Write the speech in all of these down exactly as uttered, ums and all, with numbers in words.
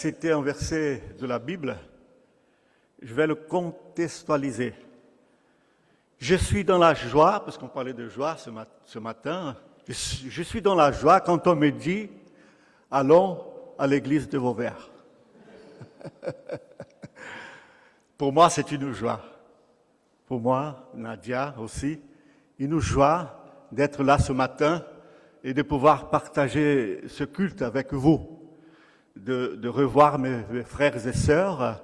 citer un verset de la Bible, je vais le contextualiser. Je suis dans la joie, parce qu'on parlait de joie ce, mat- ce matin, je suis, je suis dans la joie quand on me dit « Allons à l'église de Vauvert ». Pour moi, c'est une joie. Pour moi, Nadia aussi, une joie d'être là ce matin et de pouvoir partager ce culte avec vous, de, de revoir mes, mes frères et sœurs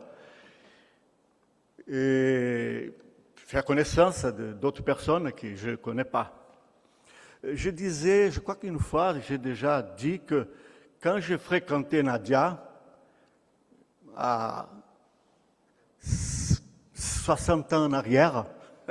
et faire connaissance de, d'autres personnes que je ne connais pas. Je disais, je crois qu'une fois, j'ai déjà dit que quand j'ai fréquenté Nadia, à soixante ans en arrière,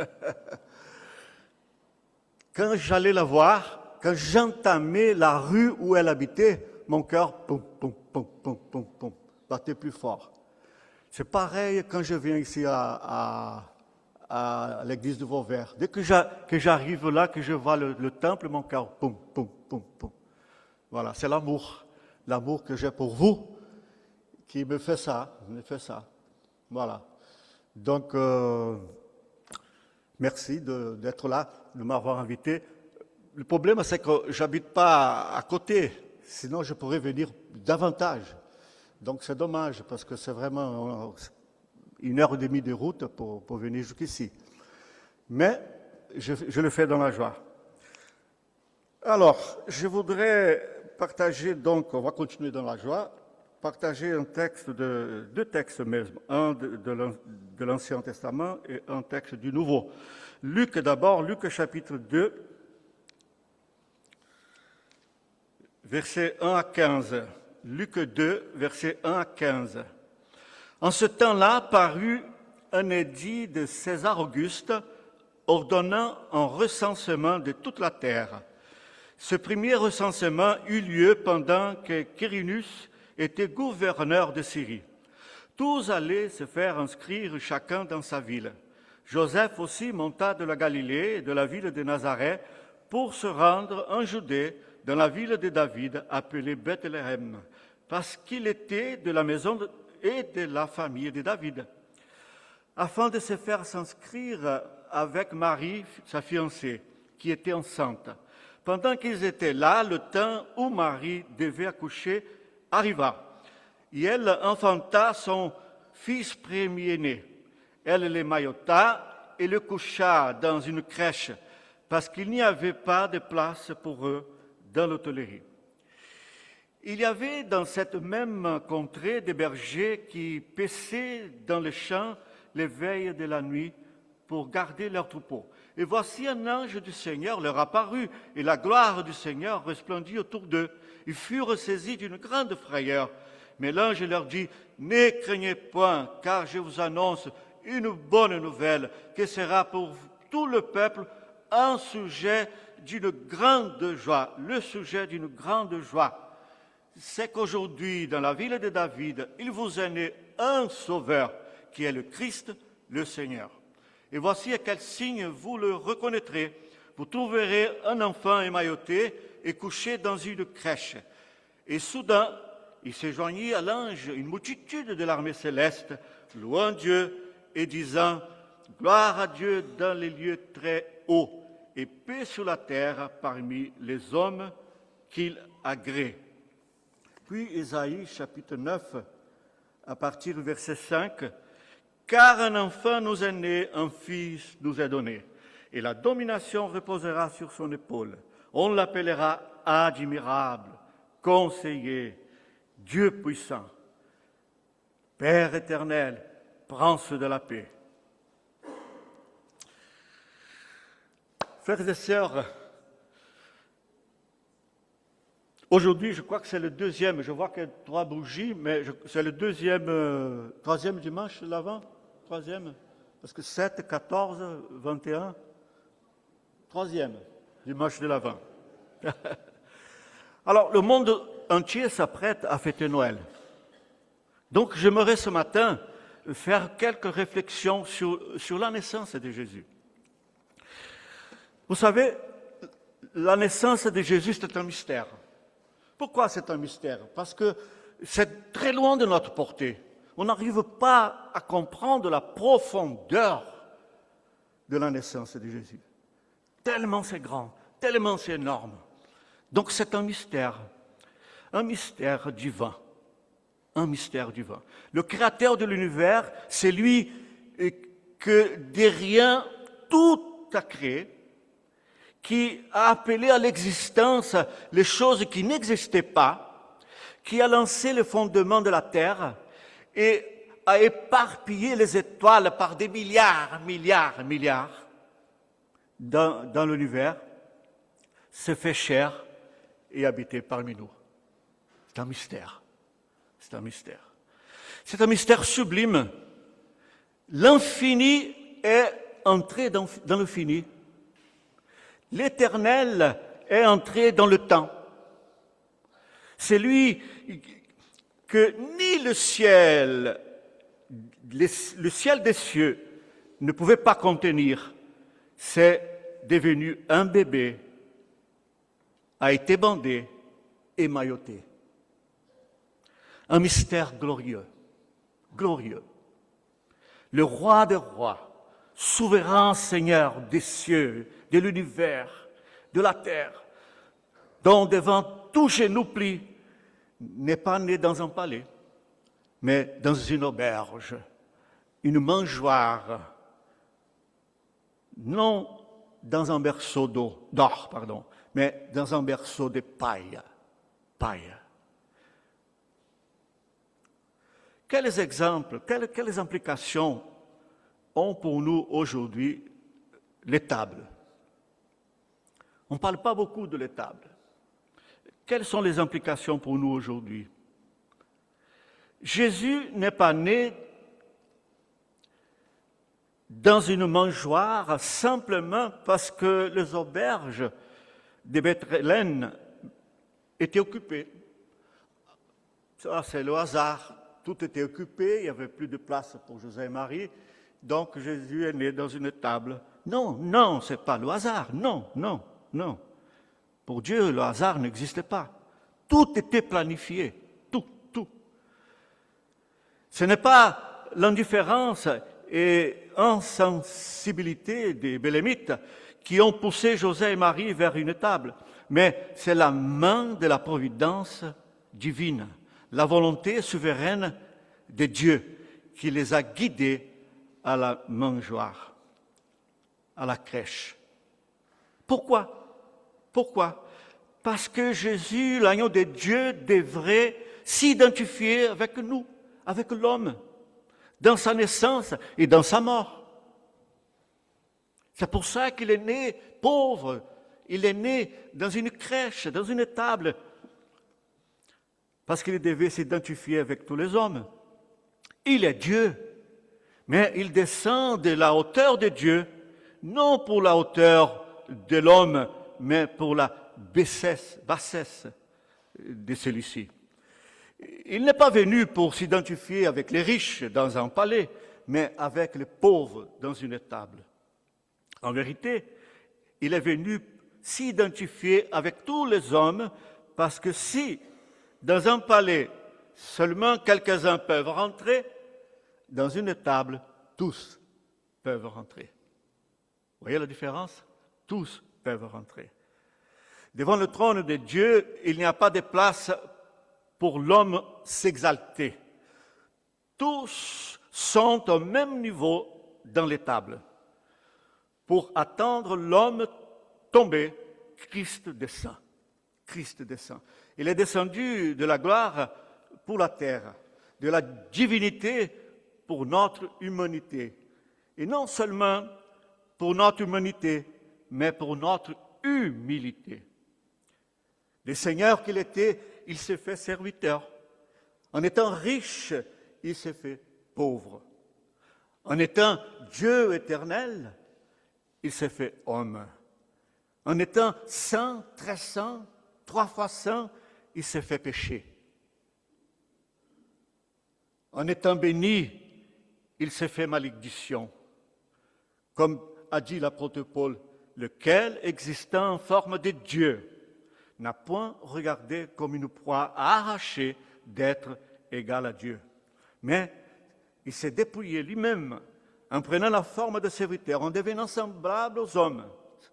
quand j'allais la voir, quand j'entamais la rue où elle habitait, mon cœur, poum, poum, poum, poum, poum, poum, battait plus fort. C'est pareil quand je viens ici à, à, à l'église de Vauvert. Dès que, j'a, que j'arrive là, que je vois le, le temple, mon cœur, poum, poum, poum, poum. Voilà, c'est l'amour. L'amour que j'ai pour vous qui me fait ça, me fait ça. Voilà. Donc, euh, merci de, d'être là, de m'avoir invité. Le problème, c'est que je n'habite pas à côté, sinon je pourrais venir davantage. Donc, c'est dommage, parce que c'est vraiment une heure et demie de route pour, pour venir jusqu'ici. Mais je, je le fais dans la joie. Alors, je voudrais partager, donc, on va continuer dans la joie, partager un texte de, deux textes même, un de, de l'Ancien Testament et un texte du Nouveau. Luc d'abord, Luc chapitre deux, versets un à quinze. Luc deux, versets un à quinze. En ce temps-là parut un édit de César Auguste ordonnant un recensement de toute la terre. Ce premier recensement eut lieu pendant que Quirinus était gouverneur de Syrie. Tous allaient se faire inscrire chacun dans sa ville. Joseph aussi monta de la Galilée et de la ville de Nazareth pour se rendre en Judée, dans la ville de David, appelée Bethléem, parce qu'il était de la maison de, et de la famille de David, afin de se faire s'inscrire avec Marie, sa fiancée, qui était enceinte. Pendant qu'ils étaient là, le temps où Marie devait accoucher arriva, et elle enfanta son fils premier-né. Elle l'émaillota et le coucha dans une crèche, parce qu'il n'y avait pas de place pour eux dans l'hôtellerie. Il y avait dans cette même contrée des bergers qui paissaient dans les champs les veilles de la nuit pour garder leurs troupeaux. Et voici un ange du Seigneur leur apparut, et la gloire du Seigneur resplendit autour d'eux. Ils furent saisis d'une grande frayeur. Mais l'ange leur dit, « Ne craignez point, car je vous annonce une bonne nouvelle, qui sera pour tout le peuple un sujet d'une grande joie. » Le sujet d'une grande joie, c'est qu'aujourd'hui, dans la ville de David, il vous est né un sauveur, qui est le Christ, le Seigneur. Et voici à quel signe vous le reconnaîtrez. Vous trouverez un enfant émailloté et couché dans une crèche. Et soudain, il se joignit à l'ange une multitude de l'armée céleste, louant Dieu et disant « Gloire à Dieu dans les lieux très hauts et paix sur la terre parmi les hommes qu'il agrée. » Puis Ésaïe chapitre neuf, à partir du verset cinq, « Car un enfant nous est né, un fils nous est donné, et la domination reposera sur son épaule. On l'appellera admirable, conseiller, Dieu puissant, Père éternel, prince de la paix. » Frères et sœurs, aujourd'hui, je crois que c'est le deuxième, je vois qu'il y a trois bougies, mais je, c'est le deuxième, euh, troisième dimanche de l'Avent, troisième, parce que sept, quatorze, vingt et un, troisième dimanche de l'Avent. Alors, le monde entier s'apprête à fêter Noël. Donc, j'aimerais ce matin faire quelques réflexions sur, sur la naissance de Jésus. Vous savez, la naissance de Jésus, c'est un mystère. Pourquoi c'est un mystère? Parce que c'est très loin de notre portée. On n'arrive pas à comprendre la profondeur de la naissance de Jésus. Tellement c'est grand, tellement c'est énorme. Donc c'est un mystère, un mystère divin, un mystère divin. Le créateur de l'univers, c'est lui que de rien tout a créé, qui a appelé à l'existence les choses qui n'existaient pas, qui a lancé le fondement de la terre et a éparpillé les étoiles par des milliards, milliards, milliards dans, dans l'univers, s'est fait chair et habité parmi nous. C'est un mystère. C'est un mystère. C'est un mystère sublime. L'infini est entré dans, dans le fini. L'éternel est entré dans le temps. C'est lui que ni le ciel, le ciel des cieux ne pouvait pas contenir. C'est devenu un bébé, a été bandé et mailloté. Un mystère glorieux, glorieux. Le roi des rois, souverain Seigneur des cieux, de l'univers, de la terre, dont devant tout genou plie, n'est pas né dans un palais, mais dans une auberge, une mangeoire, non dans un berceau d'eau, d'or, pardon, mais dans un berceau de paille, paille. Quels exemples, quelles, quelles implications ont pour nous aujourd'hui l'étable? On ne parle pas beaucoup de l'étable. Quelles sont les implications pour nous aujourd'hui? Jésus n'est pas né dans une mangeoire simplement parce que les auberges de Bethléem étaient occupées. Ça, c'est le hasard. Tout était occupé, il n'y avait plus de place pour José et Marie, donc Jésus est né dans une table. Non, non, ce n'est pas le hasard, non, non, non. Pour Dieu, le hasard n'existait pas. Tout était planifié, tout, tout. Ce n'est pas l'indifférence et insensibilité des Bélémites qui ont poussé José et Marie vers une table, mais c'est la main de la providence divine, la volonté souveraine de Dieu qui les a guidés à la mangeoire, à la crèche. Pourquoi? Pourquoi? Parce que Jésus, l'agneau de Dieu, devrait s'identifier avec nous, avec l'homme, dans sa naissance et dans sa mort. C'est pour ça qu'il est né pauvre, il est né dans une crèche, dans une table, parce qu'il devait s'identifier avec tous les hommes. Il est Dieu, mais il descend de la hauteur de Dieu, non pour la hauteur de l'homme, mais pour la bassesse, bassesse de celui-ci. Il n'est pas venu pour s'identifier avec les riches dans un palais, mais avec les pauvres dans une table. En vérité, il est venu s'identifier avec tous les hommes, parce que si dans un palais, seulement quelques-uns peuvent rentrer, dans une table, tous peuvent rentrer. Vous voyez la différence? Tous peuvent rentrer. Devant le trône de Dieu, il n'y a pas de place pour l'homme s'exalter. Tous sont au même niveau dans les tables. Pour attendre l'homme tombé, Christ descend. Christ descend. Il est descendu de la gloire pour la terre, de la divinité pour notre humanité. Et non seulement pour notre humanité, mais pour notre humilité. Le Seigneur qu'il était, il s'est fait serviteur. En étant riche, il s'est fait pauvre. En étant Dieu éternel, il s'est fait homme. En étant saint, très saint, trois fois saint, il s'est fait pécher. En étant béni, il s'est fait malédiction. Comme a dit l'apôtre Paul, lequel, existant en forme de Dieu, n'a point regardé comme une proie à arracher, d'être égal à Dieu. Mais il s'est dépouillé lui-même en prenant la forme de serviteur, en devenant semblable aux hommes.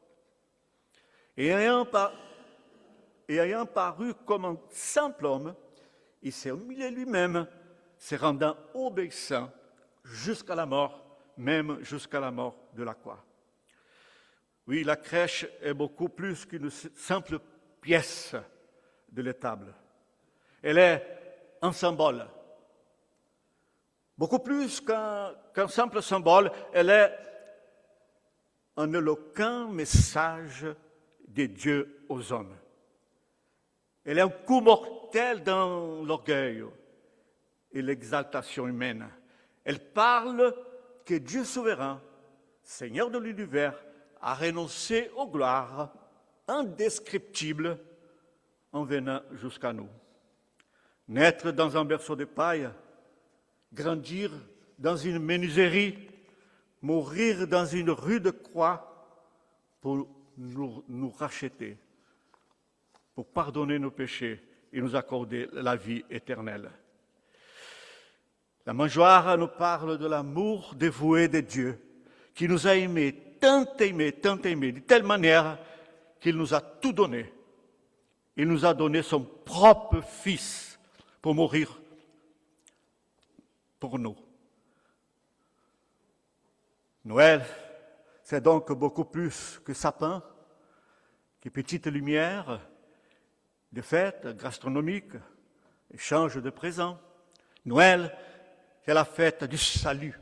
Et ayant, par... et ayant paru comme un simple homme, il s'est humilié lui-même, se rendant obéissant jusqu'à la mort, même jusqu'à la mort de la croix. Oui, la crèche est beaucoup plus qu'une simple pièce de l'étable. Elle est un symbole. Beaucoup plus qu'un, qu'un simple symbole, elle est un éloquent message de Dieu aux hommes. Elle est un coup mortel dans l'orgueil et l'exaltation humaine. Elle parle que Dieu souverain, Seigneur de l'univers, a renoncé aux gloires indescriptibles en venant jusqu'à nous. Naître dans un berceau de paille, grandir dans une menuiserie, mourir dans une rude croix pour nous, nous racheter, pour pardonner nos péchés et nous accorder la vie éternelle. La mangeoire nous parle de l'amour dévoué de Dieu, qui nous a aimés, tant aimés, tant aimés, de telle manière qu'il nous a tout donné. Il nous a donné son propre Fils pour mourir pour nous. Noël, c'est donc beaucoup plus que sapin, que petite lumière, de fêtes gastronomiques, échange de présents. Noël, c'est la fête du salut.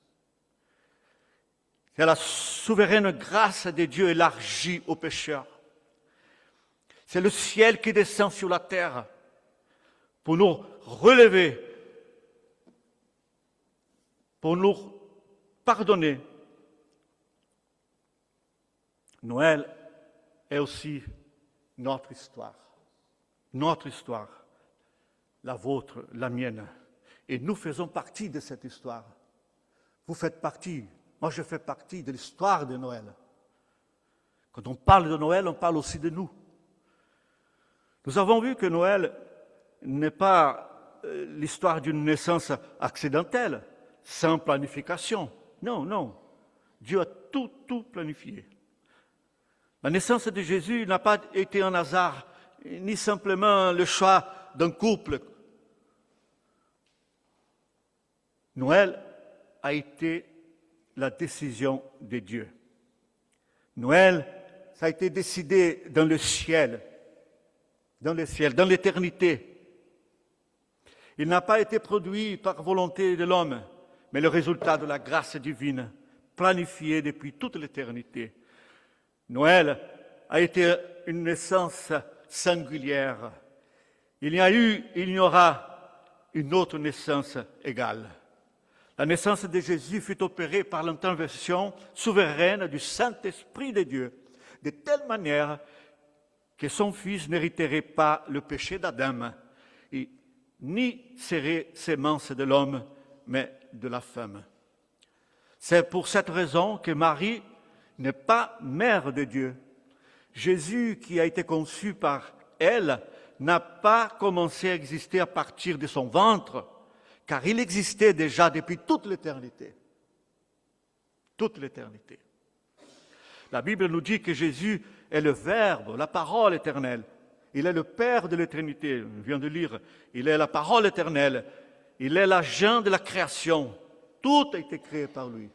C'est la souveraine grâce de Dieu élargie aux pécheurs. C'est le ciel qui descend sur la terre pour nous relever, pour nous pardonner. Noël est aussi notre histoire. Notre histoire, la vôtre, la mienne. Et nous faisons partie de cette histoire. Vous faites partie. Moi, je fais partie de l'histoire de Noël. Quand on parle de Noël, on parle aussi de nous. Nous avons vu que Noël n'est pas l'histoire d'une naissance accidentelle, sans planification. Non, non. Dieu a tout, tout planifié. La naissance de Jésus n'a pas été un hasard, ni simplement le choix d'un couple. Noël a été la décision de Dieu. Noël, ça a été décidé dans le ciel, dans le ciel, dans l'éternité. Il n'a pas été produit par volonté de l'homme, mais le résultat de la grâce divine, planifiée depuis toute l'éternité. Noël a été une naissance singulière. Il y a eu, il y aura une autre naissance égale. La naissance de Jésus fut opérée par l'intervention souveraine du Saint-Esprit de Dieu, de telle manière que son Fils n'hériterait pas le péché d'Adam, et ni serait sémence de l'homme, mais de la femme. C'est pour cette raison que Marie n'est pas mère de Dieu. Jésus, qui a été conçu par elle, n'a pas commencé à exister à partir de son ventre, car il existait déjà depuis toute l'éternité. Toute l'éternité. La Bible nous dit que Jésus est le Verbe, la parole éternelle. Il est le Père de l'éternité. On vient de lire. Il est la parole éternelle. Il est l'agent de la création. Tout a été créé par lui.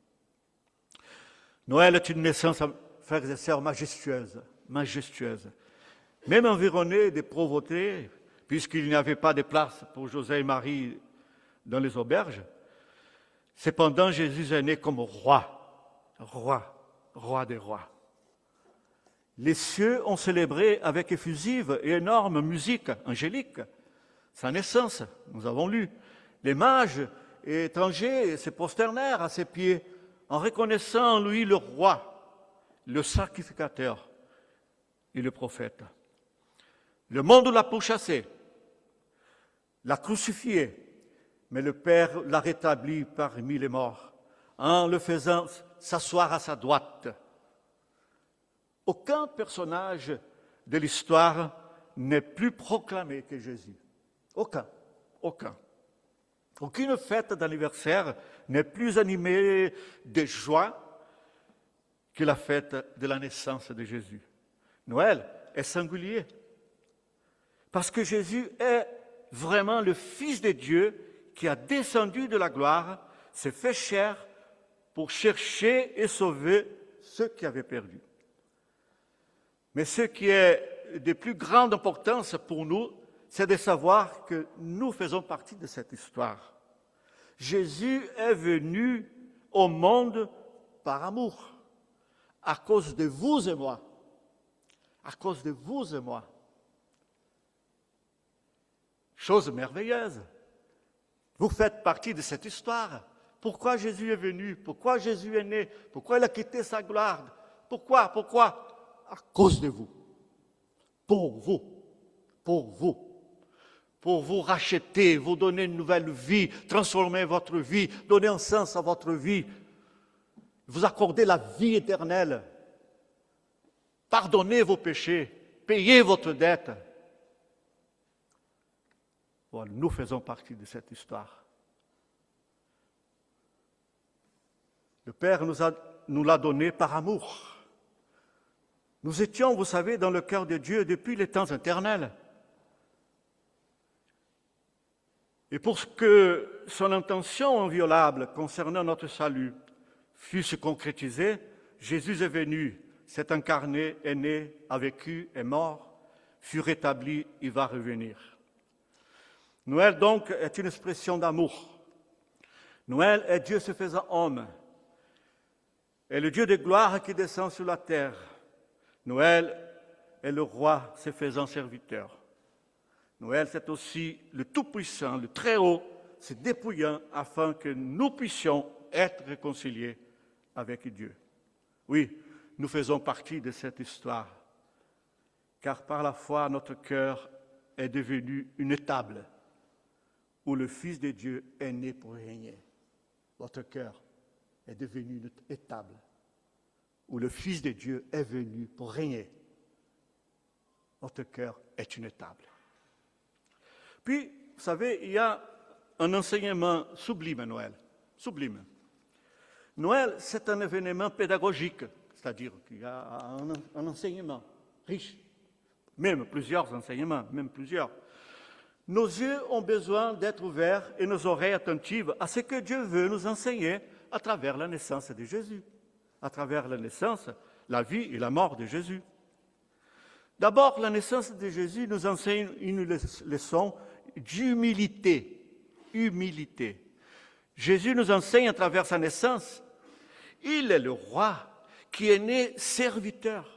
Noël est une naissance, frères et sœurs, majestueuse. Majestueuse. Même environné de pauvreté, puisqu'il n'y avait pas de place pour José et Marie dans les auberges. Cependant, Jésus est né comme roi, roi, roi des rois. Les cieux ont célébré avec effusive et énorme musique angélique sa naissance, nous avons lu. Les mages et étrangers se prosternèrent à ses pieds en reconnaissant en lui le roi, le sacrificateur et le prophète. Le monde l'a pourchassé, l'a crucifié, mais le Père l'a rétabli parmi les morts en le faisant s'asseoir à sa droite. Aucun personnage de l'histoire n'est plus proclamé que Jésus. Aucun. Aucun. Aucune fête d'anniversaire n'est plus animée de joie que la fête de la naissance de Jésus. Noël est singulier parce que Jésus est vraiment le Fils de Dieu qui a descendu de la gloire, s'est fait chair pour chercher et sauver ceux qui avaient perdu. Mais ce qui est de plus grande importance pour nous, c'est de savoir que nous faisons partie de cette histoire. Jésus est venu au monde par amour, à cause de vous et moi. À cause de vous et moi. Chose merveilleuse. Vous faites partie de cette histoire. Pourquoi Jésus est venu? Pourquoi Jésus est né? Pourquoi il a quitté sa gloire? Pourquoi? Pourquoi? À cause de vous. Pour vous. Pour vous. Pour vous racheter, vous donner une nouvelle vie, transformer votre vie, donner un sens à votre vie, vous accorder la vie éternelle, pardonner vos péchés, payer votre dette. Bon, nous faisons partie de cette histoire. Le Père nous, a, nous l'a donné par amour. Nous étions, vous savez, dans le cœur de Dieu depuis les temps éternels. Et pour que son intention inviolable concernant notre salut fût se concrétisée, Jésus est venu, s'est incarné, est né, a vécu, est mort, fut rétabli, il va revenir. Noël donc est une expression d'amour. Noël est Dieu se faisant homme, est le Dieu de gloire qui descend sur la terre. Noël est le roi se faisant serviteur. Noël, c'est aussi le Tout-Puissant, le Très-Haut, se dépouillant afin que nous puissions être réconciliés avec Dieu. Oui, nous faisons partie de cette histoire, car par la foi, notre cœur est devenu une étable où le Fils de Dieu est né pour régner. Votre cœur est devenu une étable où le Fils de Dieu est venu pour régner. Votre cœur est une étable. Puis, vous savez, il y a un enseignement sublime à Noël. Sublime. Noël, c'est un événement pédagogique, c'est-à-dire qu'il y a un, un enseignement riche, même plusieurs enseignements, même plusieurs. Nos yeux ont besoin d'être ouverts et nos oreilles attentives à ce que Dieu veut nous enseigner à travers la naissance de Jésus, à travers la naissance, la vie et la mort de Jésus. D'abord, la naissance de Jésus nous enseigne une leçon d'humilité. Humilité. Jésus nous enseigne à travers sa naissance, il est le roi qui est né serviteur.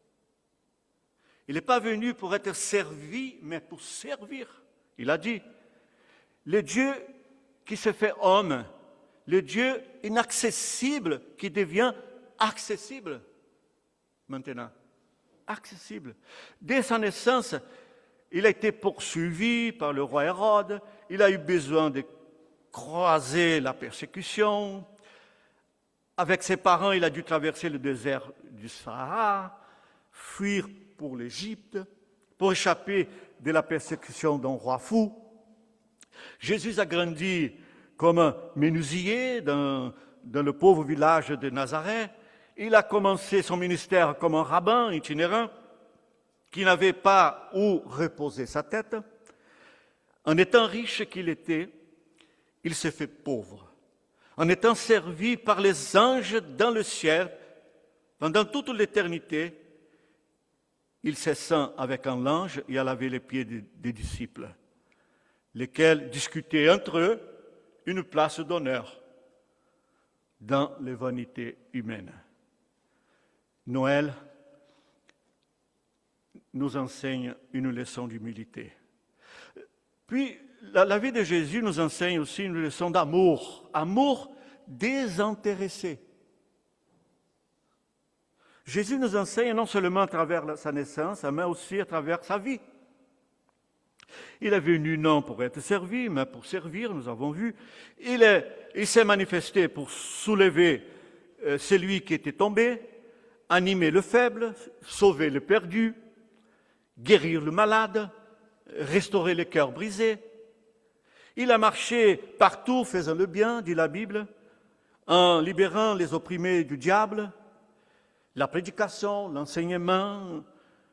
Il n'est pas venu pour être servi, mais pour servir. Il a dit, le Dieu qui se fait homme, le Dieu inaccessible qui devient accessible maintenant. Accessible. Dès sa naissance, il a été poursuivi par le roi Hérode, il a eu besoin de croiser la persécution. Avec ses parents, il a dû traverser le désert du Sahara, fuir pour l'Égypte, pour échapper de la persécution d'un roi fou. Jésus a grandi comme un menuisier dans, dans le pauvre village de Nazareth. Il a commencé son ministère comme un rabbin itinérant qui n'avait pas où reposer sa tête. En étant riche qu'il était, il s'est fait pauvre. En étant servi par les anges dans le ciel, pendant toute l'éternité, il s'assit avec un ange et a lavé les pieds des, des disciples, lesquels discutaient entre eux une place d'honneur dans les vanités humaines. Noël nous enseigne une leçon d'humilité. Puis, la, la vie de Jésus nous enseigne aussi une leçon d'amour, amour désintéressé. Jésus nous enseigne non seulement à travers sa naissance, mais aussi à travers sa vie. Il est venu non pour être servi, mais pour servir, nous avons vu. Il, est, il s'est manifesté pour soulever euh, celui qui était tombé, animer le faible, sauver le perdu, guérir le malade, restaurer les cœurs brisés. Il a marché partout faisant le bien, dit la Bible, en libérant les opprimés du diable, la prédication, l'enseignement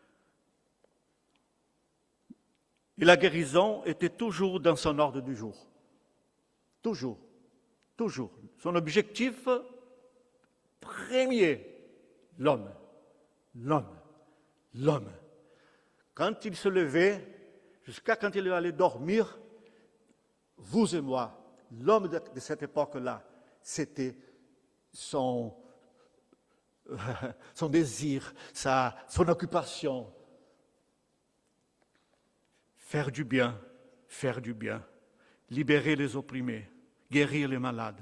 et la guérison étaient toujours dans son ordre du jour. Toujours, toujours. Son objectif premier, l'homme, l'homme, l'homme. Quand il se levait, jusqu'à quand il allait dormir, vous et moi, l'homme de, de cette époque-là, c'était son, euh, son désir, sa, son occupation. Faire du bien, faire du bien, libérer les opprimés, guérir les malades.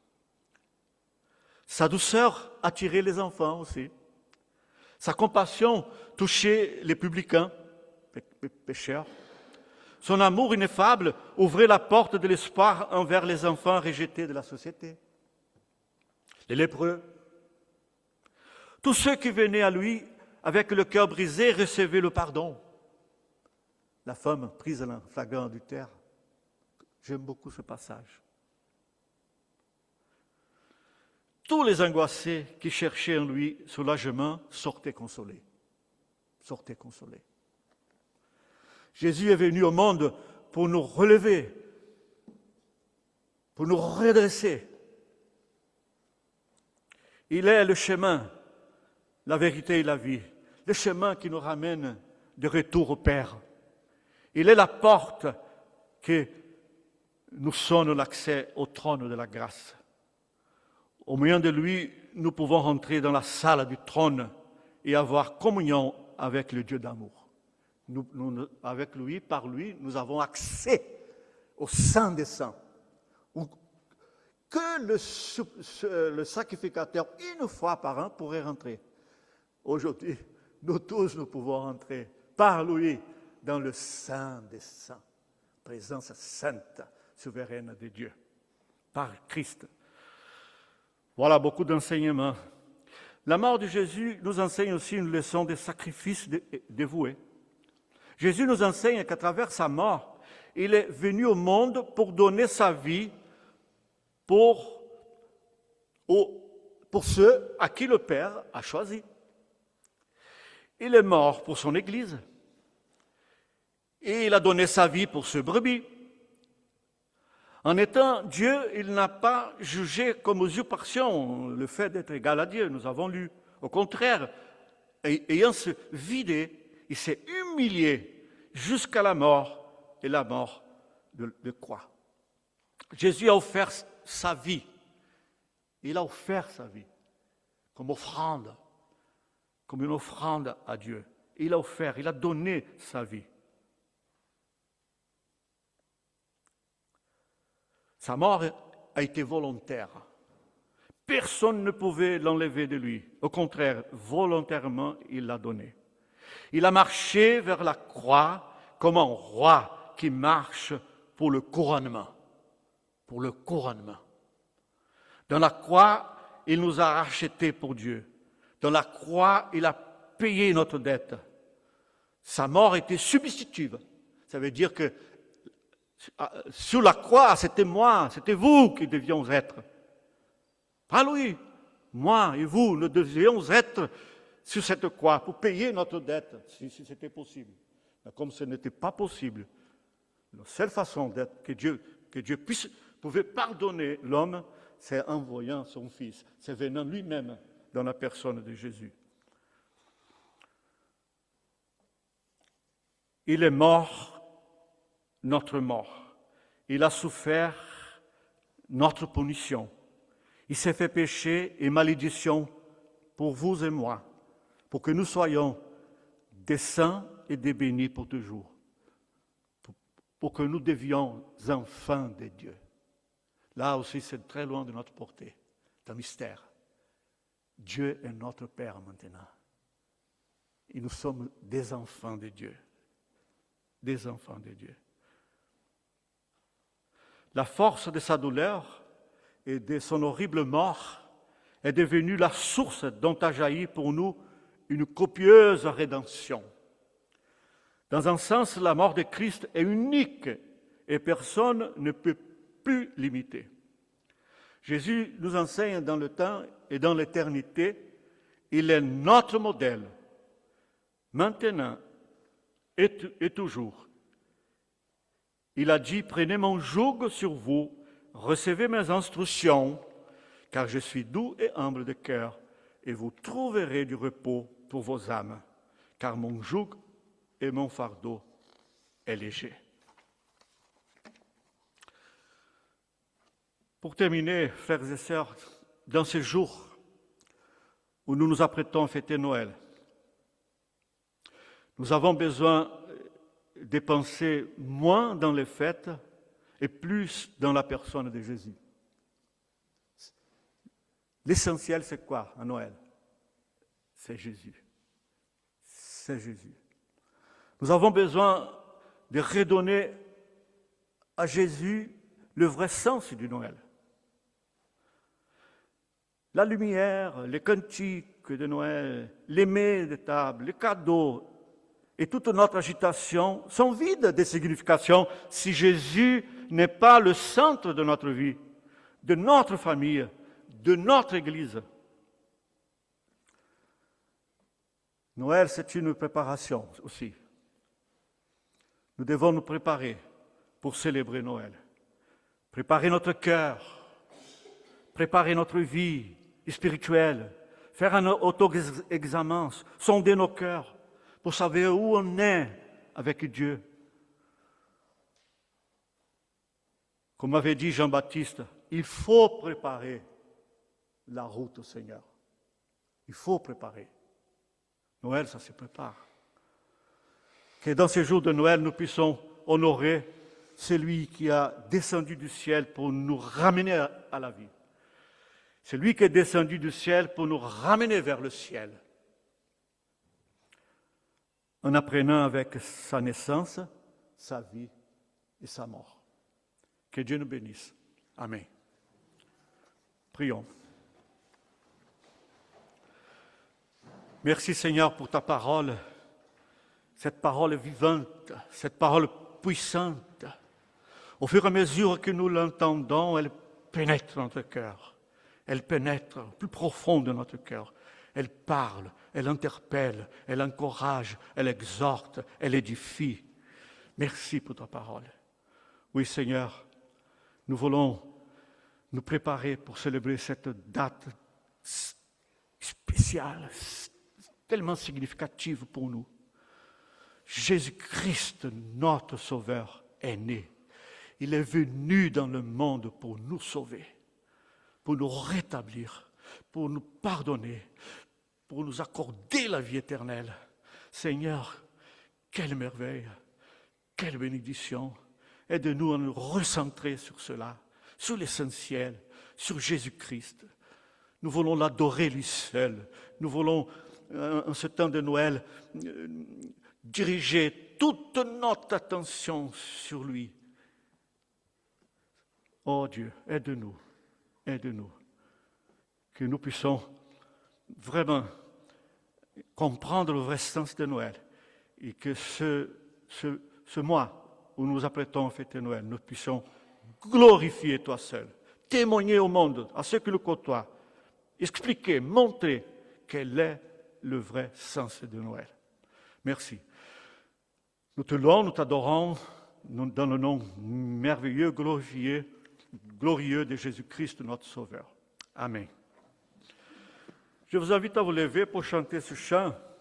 Sa douceur attirait les enfants aussi. Sa compassion touchait les publicains, les pécheurs. Son amour ineffable ouvrait la porte de l'espoir envers les enfants rejetés de la société. Les lépreux. Tous ceux qui venaient à lui avec le cœur brisé recevaient le pardon. La femme prise en flagrant adultère. J'aime beaucoup ce passage. Tous les angoissés qui cherchaient en lui soulagement sortaient consolés. Sortaient consolés. Jésus est venu au monde pour nous relever, pour nous redresser. Il est le chemin, la vérité et la vie, le chemin qui nous ramène de retour au Père. Il est la porte qui nous sonne l'accès au trône de la grâce. Au moyen de lui, nous pouvons rentrer dans la salle du trône et avoir communion avec le Dieu d'amour. Nous, nous, avec lui, par lui, nous avons accès au Saint des Saints, où que le, le sacrificateur, une fois par an, pourrait rentrer. Aujourd'hui, nous tous, nous pouvons rentrer par lui dans le Saint des Saints, présence sainte, souveraine de Dieu, par Christ. Voilà beaucoup d'enseignements. La mort de Jésus nous enseigne aussi une leçon de sacrifice dévoué. Jésus nous enseigne qu'à travers sa mort, il est venu au monde pour donner sa vie pour, pour ceux à qui le Père a choisi. Il est mort pour son Église et il a donné sa vie pour ce brebis. En étant Dieu, il n'a pas jugé comme usurpation le fait d'être égal à Dieu, nous avons lu. Au contraire, ayant se vidé, il s'est humilié jusqu'à la mort et la mort de, de croix. Jésus a offert sa vie. Il a offert sa vie comme offrande, comme une offrande à Dieu. Il a offert, il a donné sa vie. Sa mort a été volontaire. Personne ne pouvait l'enlever de lui. Au contraire, volontairement, il l'a donné. Il a marché vers la croix comme un roi qui marche pour le couronnement. Pour le couronnement. Dans la croix, il nous a rachetés pour Dieu. Dans la croix, il a payé notre dette. Sa mort était substitutive. Ça veut dire que sur la croix, c'était moi, c'était vous qui devions être. Pas lui. Moi et vous, nous devions être sur cette croix pour payer notre dette, si, si c'était possible. Mais comme ce n'était pas possible, la seule façon d'être que Dieu, que Dieu puisse, pouvait pardonner l'homme, c'est en envoyant son Fils, c'est venant lui-même dans la personne de Jésus. Il est mort, notre mort. Il a souffert notre punition. Il s'est fait péché et malédiction pour vous et moi, pour que nous soyons des saints et des bénis pour toujours, pour, pour que nous devions enfants de Dieu. Là aussi, c'est très loin de notre portée, c'est un mystère. Dieu est notre Père maintenant. Et nous sommes des enfants de Dieu. Des enfants de Dieu. La force de sa douleur et de son horrible mort est devenue la source dont a jailli pour nous une copieuse rédemption. Dans un sens, la mort de Christ est unique et personne ne peut plus l'imiter. Jésus nous enseigne dans le temps et dans l'éternité, il est notre modèle, maintenant et, t- et toujours. Il a dit, prenez mon joug sur vous, recevez mes instructions, car je suis doux et humble de cœur, et vous trouverez du repos pour vos âmes, car mon joug et mon fardeau est léger. Pour terminer, frères et sœurs, dans ces jours où nous nous apprêtons à fêter Noël, nous avons besoin de dépenser moins dans les fêtes et plus dans la personne de Jésus. L'essentiel, c'est quoi à Noël? C'est Jésus. C'est Jésus. Nous avons besoin de redonner à Jésus le vrai sens du Noël. La lumière, les cantiques de Noël, les mets de table, les cadeaux et toute notre agitation sont vides de signification si Jésus n'est pas le centre de notre vie, de notre famille, de notre Église. Noël, c'est une préparation aussi. Nous devons nous préparer pour célébrer Noël. Préparer notre cœur, préparer notre vie spirituelle, faire un auto-examen, sonder nos cœurs pour savoir où on est avec Dieu. Comme avait dit Jean-Baptiste, il faut préparer la route au Seigneur. Il faut préparer. Noël, ça se prépare. Que dans ces jours de Noël, nous puissions honorer celui qui a descendu du ciel pour nous ramener à la vie. Celui qui est descendu du ciel pour nous ramener vers le ciel. En apprenant avec sa naissance, sa vie et sa mort. Que Dieu nous bénisse. Amen. Prions. Merci Seigneur pour ta parole, cette parole vivante, cette parole puissante. Au fur et à mesure que nous l'entendons, elle pénètre notre cœur. Elle pénètre au plus profond de notre cœur. Elle parle, elle interpelle, elle encourage, elle exhorte, elle édifie. Merci pour ta parole. Oui Seigneur, nous voulons nous préparer pour célébrer cette date spéciale, tellement significative pour nous. Jésus-Christ, notre Sauveur, est né. Il est venu dans le monde pour nous sauver, pour nous rétablir, pour nous pardonner, pour nous accorder la vie éternelle. Seigneur, quelle merveille, quelle bénédiction. Aide-nous à nous recentrer sur cela, sur l'essentiel, sur Jésus-Christ. Nous voulons l'adorer lui seul. Nous voulons, en ce temps de Noël, diriger toute notre attention sur lui. Oh Dieu, aide-nous, aide-nous, que nous puissions vraiment comprendre le vrai sens de Noël et que ce, ce, ce mois où nous apprêtons à fêter Noël, nous puissions glorifier toi seul, témoigner au monde, à ceux qui le côtoient, expliquer, montrer quel est le vrai sens de Noël. Merci. Nous te louons, nous t'adorons dans le nom merveilleux, glorifié, glorieux de Jésus-Christ, notre Sauveur. Amen. Je vous invite à vous lever pour chanter ce chant.